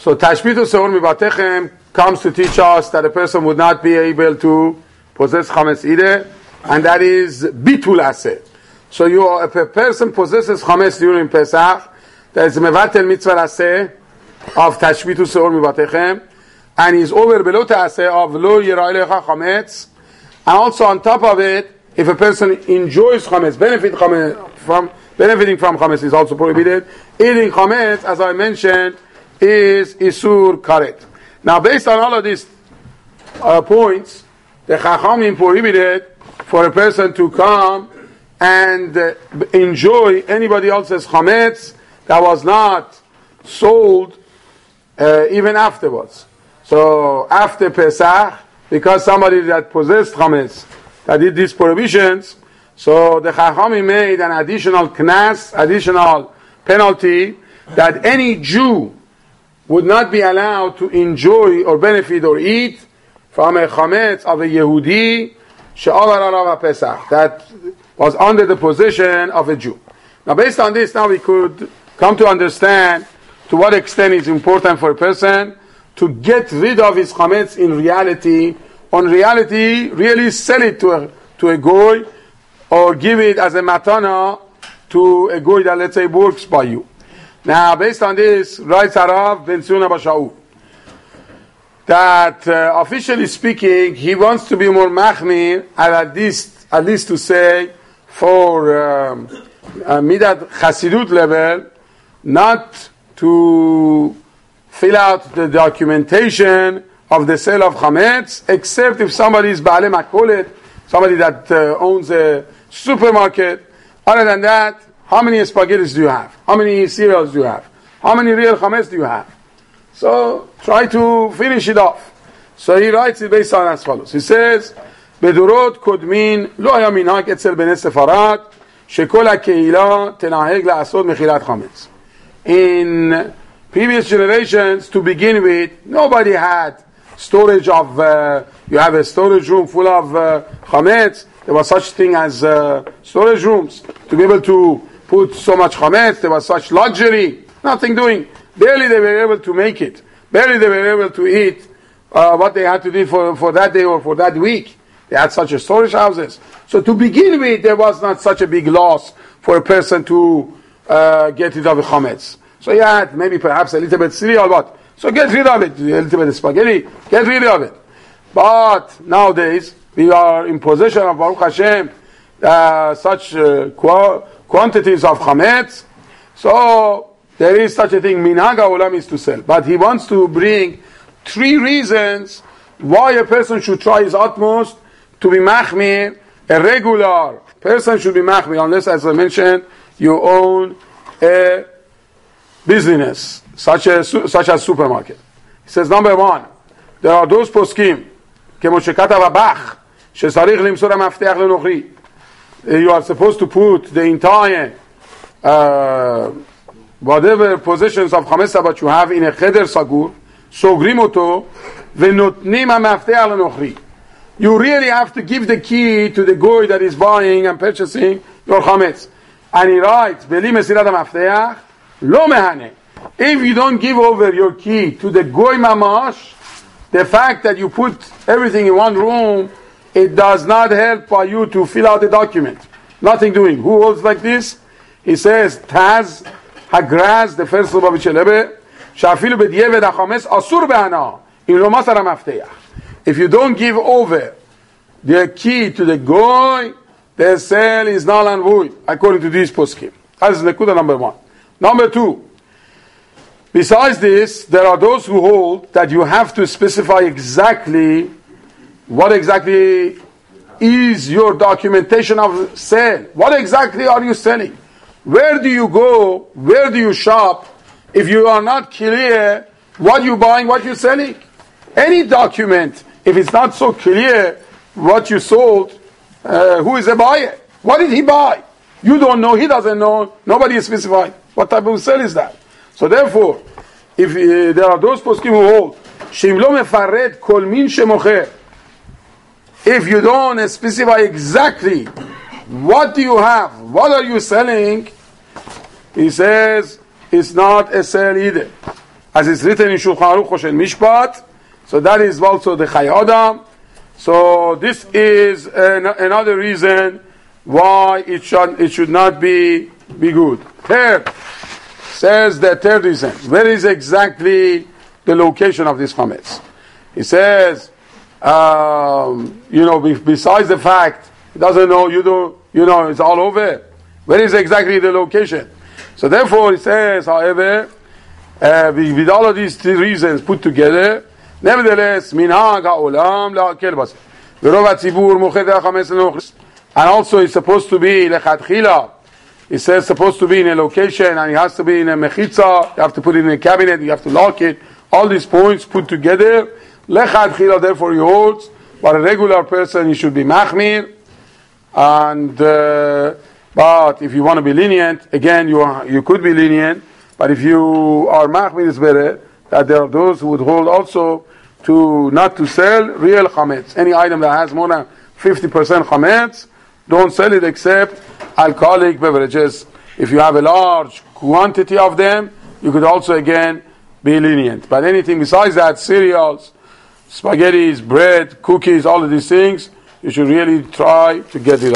So Tashbitu Seor Mibatechem comes to teach us that a person would not be able to possess chametz either, and that is bitul aseh. So if a person possesses chametz during Pesach, there is a mevatel mitzvah aseh of Tashbitu Seor Mibatechem, and he's over below aseh of lo yirah lecha chametz, and also on top of it, if a person enjoys chametz, benefiting from chametz is also prohibited. Eating chametz, as I mentioned, is isur karet. Now, based on all of these points, the Chachamim prohibited for a person to come and enjoy anybody else's chametz that was not sold even afterwards. So, after Pesach, because somebody that possessed chametz that did these prohibitions, so the Chachamim made an additional knas, additional penalty, that any Jew would not be allowed to enjoy or benefit or eat from a chametz of a Yehudi she'avar alav Pesach, that was under the possession of a Jew. Now, based on this, now we could come to understand to what extent it's important for a person to get rid of his chametz in reality. On reality, really sell it to a goy, or give it as a matana to a goy that, let's say, works by you. Now, based on this, writes Harav Ben Tzuna Basha'u, that officially speaking, he wants to be more machmir, at least to say, for midat chasidut level, not to fill out the documentation of the sale of chametz, except if somebody is ba'alei makolet, somebody that owns a supermarket. Other than that, how many spaghettis do you have? How many cereals do you have? How many real chametz do you have? So try to finish it off. So he writes it based on as follows. He says, "Bedurot kodmin lo haya minhag etzel bnei Sefarad shekol hakeila tenaheg la'asod mechilat chametz." In previous generations, to begin with, nobody had storage of. You have a storage room full of chametz. There was such thing as storage rooms to be able to put so much chametz. There was such luxury. Nothing doing. Barely they were able to make it. Barely they were able to eat what they had to do for that day or for that week. They had such a storage houses. So to begin with, there was not such a big loss for a person to get rid of the chametz. So you had maybe perhaps a little bit cereal, but so get rid of it. A little bit of spaghetti, get rid of it. But nowadays, we are in possession of, Baruch Hashem, such quantities of chametz. So there is such a thing, minhag ha'olam is to sell. But he wants to bring 3 reasons why a person should try his utmost to be machmir. A regular person should be machmir, unless, as I mentioned, you own a business, such as supermarket. He says, number 1, there are those poskim, כמו שכתב הבח, שצריך למסור המפתח לנוכרי. You are supposed to put the entire whatever possessions of chametz that you have in a cheder sagur, סוגרים אותו, ונותנים המפתח לנוכרי. You really have to give the key to the goy that is buying and purchasing your chametz. And he writes, בלי מסירת המפתח, לא מהנה. If you don't give over your key to the goy mamash, the fact that you put everything in one room, it does not help for you to fill out the document. Nothing doing. Who holds like this? He says, Taz Hagraz, the first Lubavitch Rebbe, Shafilu b'diavad hachametz asur be'ana, in lo masar ha'mafteach. If you don't give over the key to the goy, the sale is null and void, according to this poskim. That is Nekuda number 1. Number 2, besides this, there are those who hold that you have to specify exactly what exactly is your documentation of sale. What exactly are you selling? Where do you go? Where do you shop? If you are not clear what you're buying, what you're selling. Any document, if it's not so clear what you sold, who is the buyer? What did he buy? You don't know, he doesn't know, nobody is specified. What type of sale is that? So therefore, if there are those poskim who hold, שאם לא מפרט כל מין שמוכר, if you don't specify exactly what do you have, what are you selling, he says it's not a sale either. as it's written in Shulchan Aruch Choshen Mishpat. So that is also the Chai Adam. So this is another reason why it should not be good. Third, says the third reason. Where is exactly the location of this chametz? He says, besides the fact he doesn't know, it's all over. Where is exactly the location? So therefore, he says, however, with all of these three reasons put together, nevertheless, minhag ha'olam la'akel baseh. V'rov ha'tzibur mocheh ha'chametz l'nochris. And also, it's supposed to be lechatchila. It says supposed to be in a location, and it has to be in a mechitza. You have to put it in a cabinet. You have to lock it. All these points put together. Lechatchila, therefore, he holds. But a regular person, he should be machmir. And but if you want to be lenient, again, you could be lenient. But if you are machmir, it's better that there are those who would hold also to not to sell real chametz. Any item that has more than 50% chametz, don't sell it except alcoholic beverages. If you have a large quantity of them, you could also again be lenient. But anything besides that, cereals, spaghettis, bread, cookies, all of these things, you should really try to get it